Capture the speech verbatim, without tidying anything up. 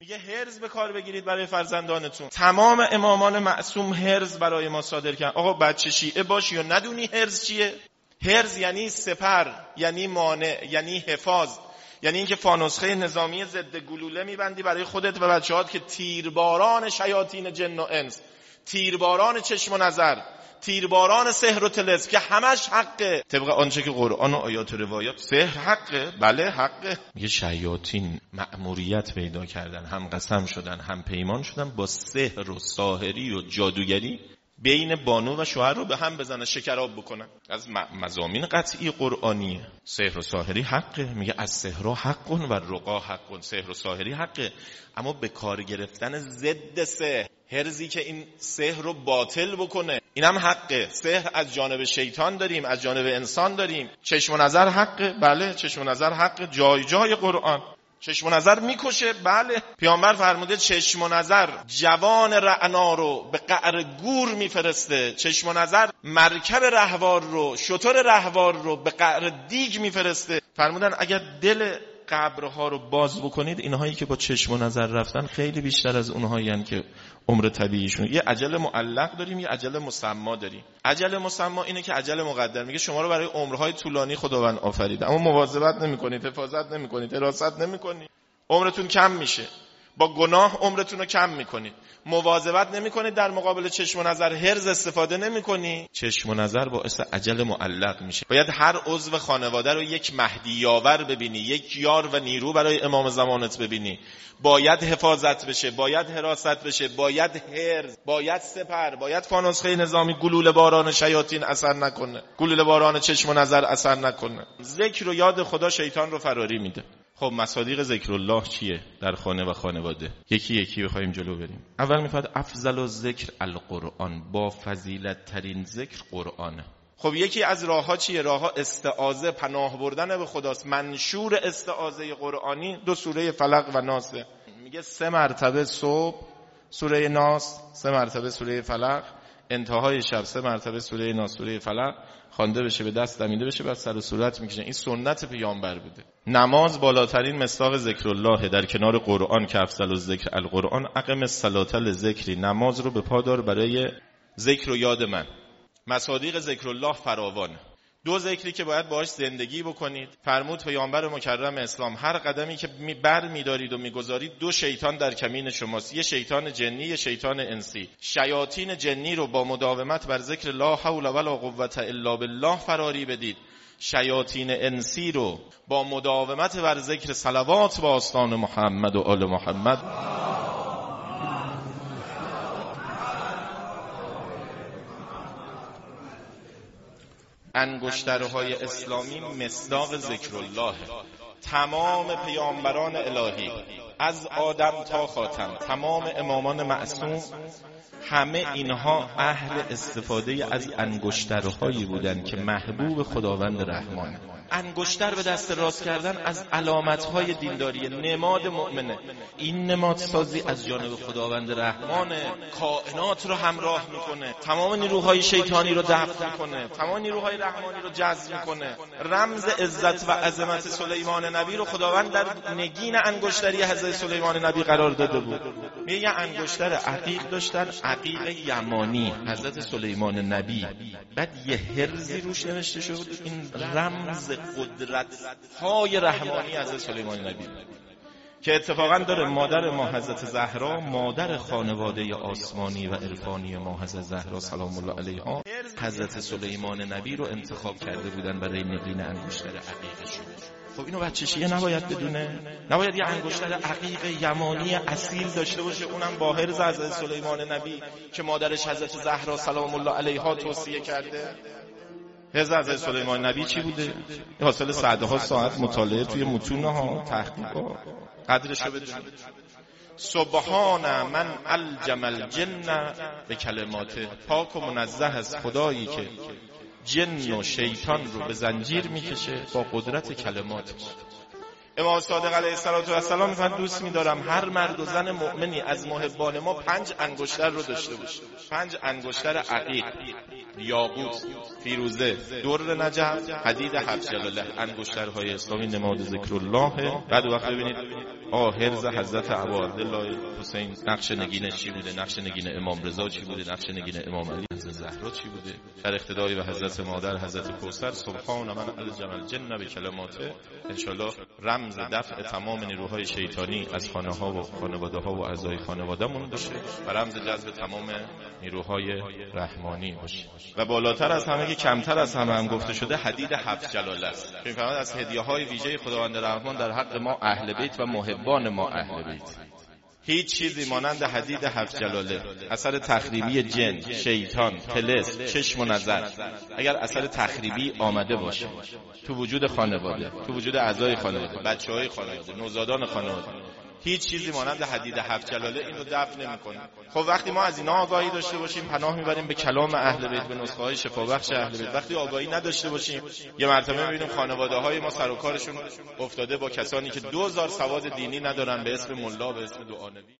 میگه حرز به کار بگیرید برای فرزندانتون. تمام امامان معصوم حرز برای ما صادر کردن. آقا بچه شیعه باشی یا ندونی حرز چیه؟ حرز یعنی سپر، یعنی مانع، یعنی حفاظ، یعنی اینکه فانوسخه نظامی ضد گلوله میبندی برای خودت و بچه‌هات که تیرباران شیاطین جن و انس، تیرباران چشم و نظر، تیرباران سحر و طلسم که همش حقه طبق آنچه که قرآن و آیات و روایات. سحر حقه، بله حقه. میگه شیاطین مأموریت پیدا کردن، هم قسم شدن هم پیمان شدن با سحر و ساحری و جادوگری بین بانو و شوهر رو به هم بزنن، شکراب بکنن. از مضامین قطعی قرآنیه. سحر و ساحری حقه. میگه از سحر و حق و رقا حق. سحر و ساحری حقه، اما به کار گرفتن ضد سحر، حرزی که این سحر رو باطل بکنه، اینم حقه. سحر از جانب شیطان داریم، از جانب انسان داریم. چشم و نظر حقه، بله چشم و نظر حقه، جای جای قرآن. چشم و نظر میکشه، بله. پیامبر فرموده چشم و نظر جوان رعنا رو به قعر گور میفرسته، چشم و نظر مرکب رهوار رو، شتر رهوار رو به قعر دیگ میفرسته. فرمودن اگر دل قبرها رو باز بکنید، اینهایی که با چشم و نظر رفتن خیلی بیشتر از اونهایی هستند که عمر طبیعیشون. یه اجل معلق داریم، یه اجل مسما داریم. اجل مسما اینه که اجل مقدر، میگه شما رو برای عمرهای طولانی خداوند آفرید، اما مواظبت نمی‌کنید، حفاظت نمی‌کنید، حراست نمی‌کنید، عمرتون کم میشه. با گناه عمرتون رو کم می‌کنید. مواظبت نمی‌کنید، در مقابل چشم و نظر حرز استفاده نمی‌کنید، چشم و نظر باعث اجل معلق میشه. باید هر عضو خانواده رو یک مهدی یاور ببینی، یک یار و نیرو برای امام زمانت ببینی. باید حفاظت بشه، باید حراست بشه، باید حرز، باید سپر، باید فانوسخه نظامی گلوله باران شیاطین اثر نکنه، گلوله باران چشم و نظر اثر نکنه. ذکر و یاد خدا شیطان رو فراری میده. خب مصادیق ذکر الله چیه در خانه و خانواده؟ یکی یکی بخوایم جلو بریم. اول میفاد افضل الذکر القرآن، با فضیلت ترین ذکر قرآنه. خب یکی از راه‌ها چیه؟ راه‌ها استعاذه، پناه بردن به خداست. منشور استعاذه قرآنی دو سوره فلق و ناسه. میگه سه مرتبه صبح سوره ناس، سه مرتبه سوره فلق، انتهای شب سه مرتبه سوره ناس سوره فلق خوانده بشه، به دست دمیده بشه، بعد سر و صورت میکشن. این سنت پیامبر بوده. نماز بالاترین مصداق ذکر الله در کنار قرآن که افضل الذکر القرآن. اقم الصلاة لذکری، نماز رو به پا دار برای ذکر و یاد من. مصادیق ذکر الله فراوان. دو ذکری که باید باهاش زندگی بکنید. فرمود پیامبر مکرم اسلام هر قدمی که بر می‌دارید و می‌گذارید دو شیطان در کمین شماست، یه شیطان جنی، یه شیطان انسی. شیاطین جنی رو با مداومت بر ذکر لا حول ولا قوة الا بالله فراری بدید. شیاطین انسی رو با مداومت بر ذکر صلوات با آستان محمد و آل محمد. انگشترهای اسلامی مصداق ذکر الله. تمام پیامبران الهی از آدم تا خاتم، تمام امامان معصوم، همه اینها اهل استفاده از انگشترهایی بودند که محبوب خداوند رحمانه. انگشتر به دست راست کردن از علامت‌های دینداری، نماد مؤمنه. این نماد سازی از جانب خداوند رحمانه، کائنات رو همراه میکنه، تمام نیروهای شیطانی رو دفع میکنه، تمام نیروهای رحمانی رو جذب میکنه. رمز عزت و عظمت سلیمان نبی رو خداوند در نگین انگشتری حضرت سلیمان نبی قرار داده بود. میگه یه انگشتر عقیق داشتن، عقیق یمانی حضرت سلیمان نبی، بعد یه هرزی روش نوشته شد، این رمز قدرت های رحمانی حضرت سلیمان نبی که اتفاقا داره مادر ما حضرت زهرا، مادر خانواده آسمانی و عرفانی ما حضرت زهرا سلام الله علیها، حضرت سلیمان نبی رو انتخاب کرده بودن برای نگین انگشتر عقیقشون. خب اینو بچه شیعه نباید بدونه؟ نباید یه انگشتر عقیق یمانی اصیل داشته باشه، اونم با حرز حضرت سلیمان نبی که مادرش حضرت زهرا سلام الله علیها توصیه کرده؟ حرز حضرت سلیمان نبی چی بوده؟ حاصل ساعتها ساعت مطالعه توی متون ها، تحقیق ها. قدرشو بدونید. سبحان من الجم الجن به کلمات. پاک و منزه از خدایی که جن و شیطان رو به زنجیر میکشه با قدرت کلماتش. امام صادق علیه السلام میگن دوست می‌دارم هر مرد و زن مؤمنی از محبان ما پنج انگشتر رو داشته باشه. پنج انگشتر عقیق. یاقوت، فیروزه، در نجف، حدید هفت جلاله، انگشترهای اسلامی نماد ذکر الله. بعد وقت ببینید آه هرز حضرت ابا عبدالله حسین نقش نگینش چی بوده، نقش نگین امام رضا چی بوده، نقش نگین امام علی حضرت زهرا چی بوده، در اقتدای به حضرت مادر حضرت کوثر. سبحان من الجم الجن بکلماته. انشالله رمز دفع تمام نیروهای شیطانی از خانه ها و خانواده ها و اعضای خانواده مون باشه و رمز جذب تمام نیروهای رحمانی باشه. و بالاتر از همه که کمتر از همه هم گفته شده حدید هفت جلاله است. می‌فرماید از هدیه‌های ویژه خداوند رحمان در حق ما اهل بیت و محبان ما اهل بیت هیچ چیزی مانند حدید هفت جلاله، اثر تخریبی جن، شیطان، طلسم، چشم و نظر، اگر اثر تخریبی آمده باشه تو وجود خانواده، تو وجود اعضای خانواده، بچه‌های خانواده، نوزادان خانواده، هیچ چیزی مانند حدید هفت جلاله اینو دفع نمی‌کنه. خب وقتی ما از اینا آگاهی داشته باشیم پناه میبریم به کلام اهل بیت، به نسخه‌های شفابخش اهل بیت. وقتی آگاهی نداشته باشیم یه مرتبه می‌بینیم خانواده‌های ما سر و کارشون افتاده با کسانی که دوزار سواد دینی ندارن به اسم ملا، به اسم دعانبی.